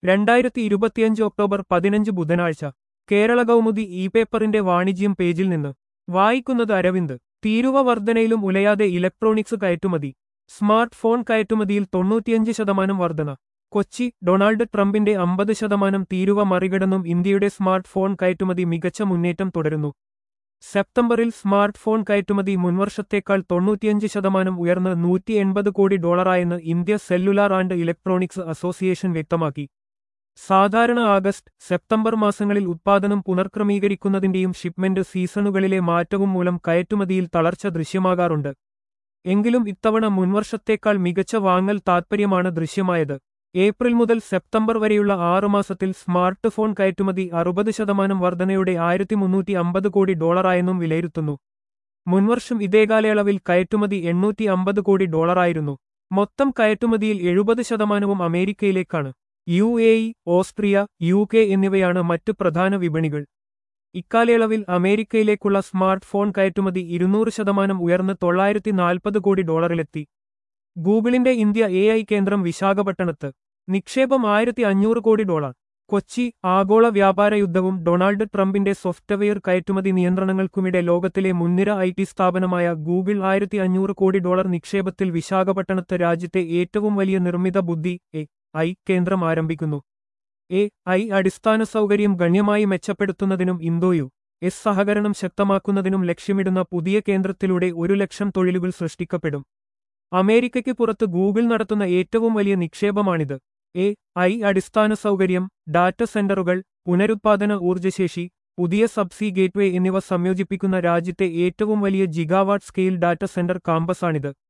2025 October 15 ബുധനാഴ്ച Kerala Kaumudi E പേപ്പറിന്റെ വാണിജ്യം പേജിൽ നിന്ന് വായിക്കുന്നത് അരവിന്ദ്. തീരുവ വർധനയിലും ഉലയാതെ ഇലക്ട്രോണിക്സ് കയറ്റുമതി. സ്മാർട്ട് ഫോൺ കയറ്റുമതിയിൽ 95% വർധന. കൊച്ചി. ഡൊണാൾഡ് ട്രംപിന്റെ 50% തീരുവ മറികടന്നും ഇന്ത്യയുടെ സ്മാർട്ട് ഫോൺ കയറ്റുമതി മികച്ച മുന്നേറ്റം തുടരുന്നു. സെപ്റ്റംബറിൽ സ്മാർട്ട് ഫോൺ കയറ്റുമതി മുൻവർഷത്തേക്കാൾ 95% ഉയർന്ന് $180 crore India cellular and electronics association വ്യക്തമാക്കി. സാധാരണ ആഗസ്റ്റ്, സെപ്റ്റംബർ മാസങ്ങളിൽ ഉത്പാദനം പുനർക്രമീകരിക്കുന്നതിന്റെയും ഷിപ്മെന്റ് സീസണുകളിലെ മാറ്റവും മൂലം കയറ്റുമതിയിൽ തളർച്ച ദൃശ്യമാകാറുണ്ട്. എങ്കിലും ഇത്തവണ മുൻവർഷത്തേക്കാൾ മികച്ച വാങ്ങൽ താൽപ്പര്യമാണ് ദൃശ്യമായത്. ഏപ്രിൽ മുതൽ സെപ്റ്റംബർ വരെയുള്ള 6 മാസത്തിൽ സ്മാർട്ട് ഫോൺ കയറ്റുമതി 60% വർധനയോടെ $1350 കോടി എന്നും വിലയിരുത്തുന്നു. മുൻവർഷം ഇതേ കാലയളവിൽ കയറ്റുമതി $850 കോടി ആയിരുന്നു. മൊത്തം കയറ്റുമതിയിൽ 70% അമേരിക്കയിലേക്കാണ്. UAE, ഓസ്ട്രിയ, UK എന്നിവയാണ് മറ്റ് പ്രധാന വിപണികൾ. ഇക്കാലയളവിൽ അമേരിക്കയിലേക്കുള്ള സ്മാർട്ട് ഫോൺ കയറ്റുമതി 200% ഉയർന്ന് $940 കോടി. ഗൂഗിളിന്റെ ഇന്ത്യ AI കേന്ദ്രം വിശാഖപട്ടണത്ത്. നിക്ഷേപം $1500 കോടി. കൊച്ചി. ആഗോള വ്യാപാര യുദ്ധവും ഡൊണാൾഡ് ട്രംപിന്റെ സോഫ്റ്റ്വെയർ കയറ്റുമതി നിയന്ത്രണങ്ങൾക്കുമിടെ ലോകത്തിലെ മുൻനിര IT സ്ഥാപനമായ ഗൂഗിൾ $1500 കോടി നിക്ഷേപത്തിൽ വിശാഖപട്ടണത്ത് രാജ്യത്തെ ഏറ്റവും വലിയ നിർമ്മിത ബുദ്ധി AI കേന്ദ്രം ആരംഭിക്കുന്നു. AI അടിസ്ഥാന സൗകര്യം ഗണ്യമായി മെച്ചപ്പെടുത്തുന്നതിനും Indo-US സഹകരണം ശക്തമാക്കുന്നതിനും ലക്ഷ്യമിടുന്ന പുതിയ കേന്ദ്രത്തിലൂടെ 100,000 തൊഴിലുകൾ സൃഷ്ടിക്കപ്പെടും. അമേരിക്കയ്ക്ക് പുറത്ത് ഗൂഗിൾ നടത്തുന്ന ഏറ്റവും വലിയ നിക്ഷേപമാണിത്. AI അടിസ്ഥാന സൗകര്യം, ഡാറ്റ സെന്ററുകൾ, പുനരുത്പാദന ഊർജ്ജശേഷി, പുതിയ സബ്സീ ഗേറ്റ്വേ എന്നിവ സംയോജിപ്പിക്കുന്ന രാജ്യത്തെ ഏറ്റവും വലിയ ജിഗാവാട്ട് സ്കെയിൽ ഡാറ്റ സെന്റർ കാമ്പസാണിത്.